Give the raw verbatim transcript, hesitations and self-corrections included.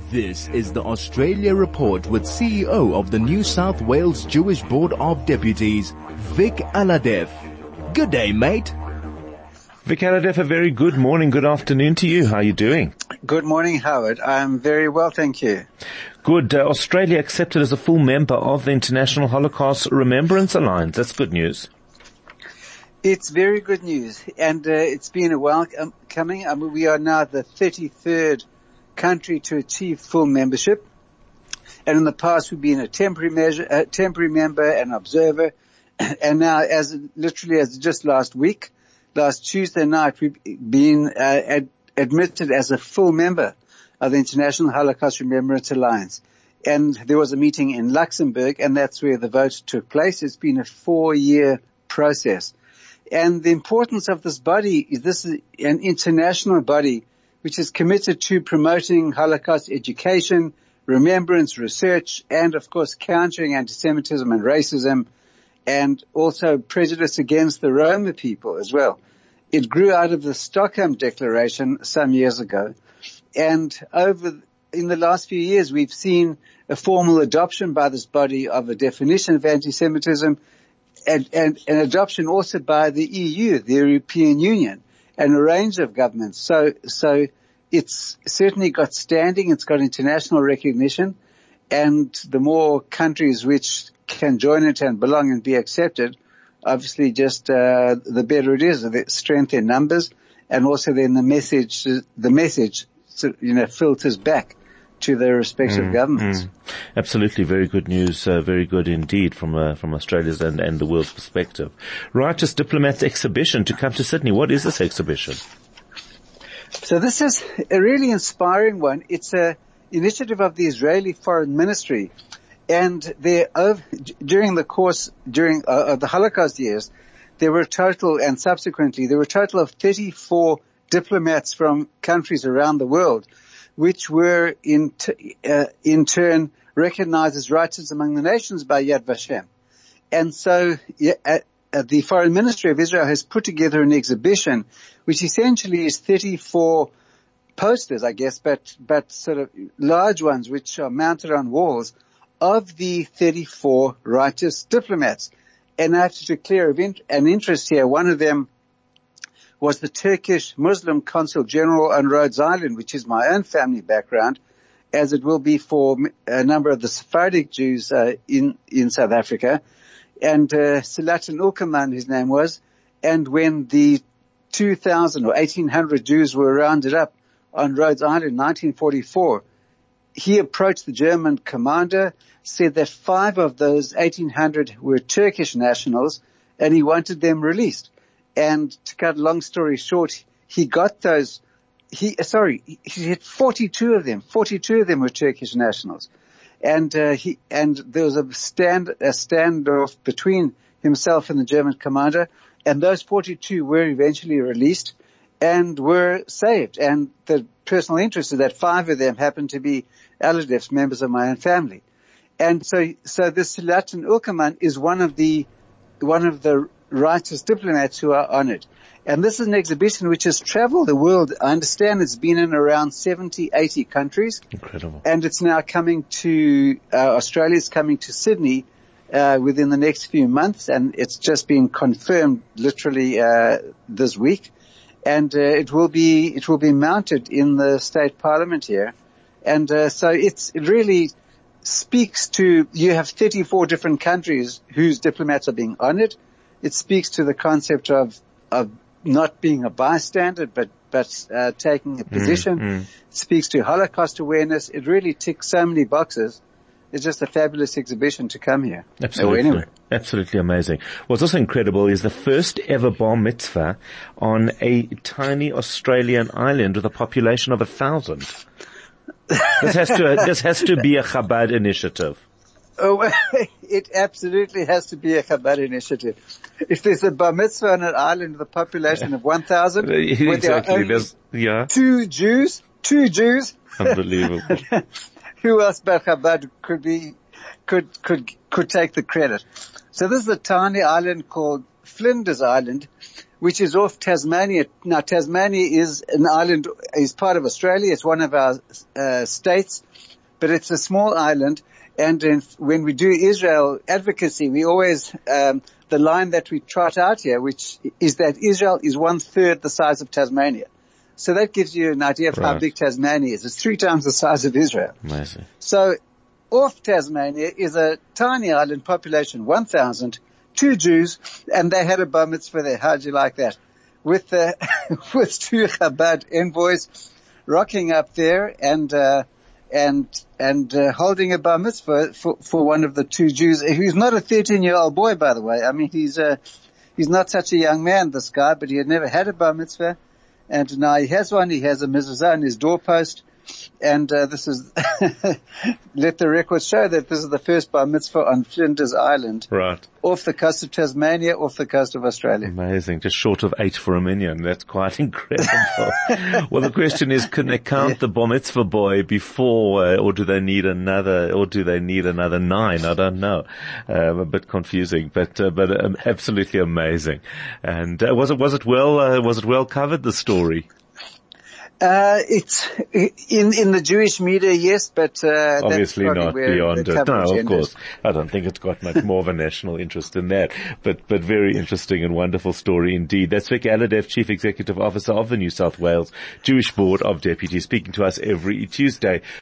This is the Australia Report with C E O of the New South Wales Jewish Board of Deputies, Vic Aladef. Good day, mate. Vic Aladef, a very good morning, good afternoon to you. How are you doing? Good morning, Howard. I'm very well, thank you. Good. Uh, Australia accepted as a full member of the International Holocaust Remembrance Alliance. That's good news. It's very good news, and uh, it's been a while um, coming. I mean, we are now the thirty-third country to achieve full membership, and in the past we've been a temporary measure, a temporary member, an observer, and now, as literally as just last week, last Tuesday night, we've been uh, ad- admitted as a full member of the International Holocaust Remembrance Alliance. And there was a meeting in Luxembourg, and that's where the vote took place. It's been a four-year process. And the importance of this body is this is an international body which is committed to promoting Holocaust education, remembrance, research, and of course countering anti-Semitism and racism, and also prejudice against the Roma people as well. It grew out of the Stockholm Declaration some years ago, and over in the last few years we've seen a formal adoption by this body of a definition of anti-Semitism, and, and an adoption also by the E U, the European Union, and a range of governments. So, so it's certainly got standing, it's got international recognition, and the more countries which can join it and belong and be accepted, obviously just, uh, the better it is, the strength in numbers, and also then the message, the message, you know, filters back to their respective mm, governments. Mm. Absolutely, very good news, uh, very good indeed from uh, from Australia's and, and the world's perspective. Righteous Diplomats exhibition to come to Sydney. What is this exhibition? So this is a really inspiring one. It's a initiative of the Israeli Foreign Ministry, and there, over, during the course during uh, of the Holocaust years, there were a total, and subsequently there were a total of thirty-four diplomats from countries around the world, which were in t- uh, in turn recognized as righteous among the nations by Yad Vashem. And so yeah, uh, uh, the Foreign Ministry of Israel has put together an exhibition which essentially is thirty-four posters, I guess, but but sort of large ones which are mounted on walls of the thirty-four righteous diplomats. And I have to declare an interest here. One of them was the Turkish Muslim Consul General on Rhodes Island, which is my own family background, as it will be for a number of the Sephardic Jews uh, in in South Africa. And uh, Salatan Ulkerman, his name was, and when the two thousand or eighteen hundred Jews were rounded up on Rhodes Island in nineteen forty-four, he approached the German commander, said that five of those eighteen hundred were Turkish nationals, and he wanted them released. And to cut a long story short, he got those, he, sorry, he had forty-two of them, forty-two of them were Turkish nationals. And, uh, he, and there was a stand, a standoff between himself and the German commander, and those forty-two were eventually released and were saved. And the personal interest is that five of them happened to be Aladef's members of my own family. And so, so this Salatan Ulkerman is one of the, one of the righteous diplomats who are honored. And this is an exhibition which has traveled the world. I understand it's been in around seventy, eighty countries. Incredible. And it's now coming to, uh, Australia's coming to Sydney, uh, within the next few months. And it's just been confirmed literally, uh, this week. And, uh, it will be, it will be mounted in the state parliament here. And, uh, so it's, it really speaks to, you have thirty-four different countries whose diplomats are being honored. It speaks to the concept of, of not being a bystander, but, but, uh, taking a position. Mm, mm. It speaks to Holocaust awareness. It really ticks so many boxes. It's just a fabulous exhibition to come here. Absolutely. Anyway. Absolutely amazing. What's also incredible is the first ever bar mitzvah on a tiny Australian island with a population of a thousand. This has to, this has to be a Chabad initiative. Oh, it absolutely has to be a Chabad initiative. If there's a bar mitzvah on an island with a population of one thousand, exactly. where there are only There's, yeah. two Jews, two Jews, unbelievable. Who else but Chabad could be, could, could, could take the credit? So this is a tiny island called Flinders Island, which is off Tasmania. Now, Tasmania is an island, is part of Australia. It's one of our uh, states, but it's a small island. And in, when we do Israel advocacy, we always, um, the line that we trot out here, which is that Israel is one third the size of Tasmania. So that gives you an idea of right. how big Tasmania is. It's three times the size of Israel. Amazing. So off Tasmania is a tiny island, population one thousand, two Jews, and they had a bar mitzvah there. How'd you like that? With, uh, with two Chabad envoys rocking up there and, uh, and, and, uh, holding a bar mitzvah for, for one of the two Jews, who's not a thirteen year old boy, by the way. I mean, he's, uh, he's not such a young man, this guy, but he had never had a bar mitzvah. And now he has one. He has a mezuzah on his doorpost. And, uh, this is, let the record show that this is the first bar mitzvah on Flinders Island. Right. Off the coast of Tasmania, off the coast of Australia. Amazing. Just short of eight for a minion. That's quite incredible. Well, the question is, can they count yeah. the bar mitzvah boy before, uh, or do they need another, or do they need another nine? I don't know. Um, a bit confusing, but, uh, but um, absolutely amazing. And, uh, was it, was it well, uh, was it well covered, the story? Uh, it's in in the Jewish media, yes, but uh, obviously that's not beyond it. No, of course, I don't think it's got much more of a national interest in that. But but very interesting and wonderful story indeed. That's Vic Alhadeff, Chief Executive Officer of the New South Wales Jewish Board of Deputies, speaking to us every Tuesday.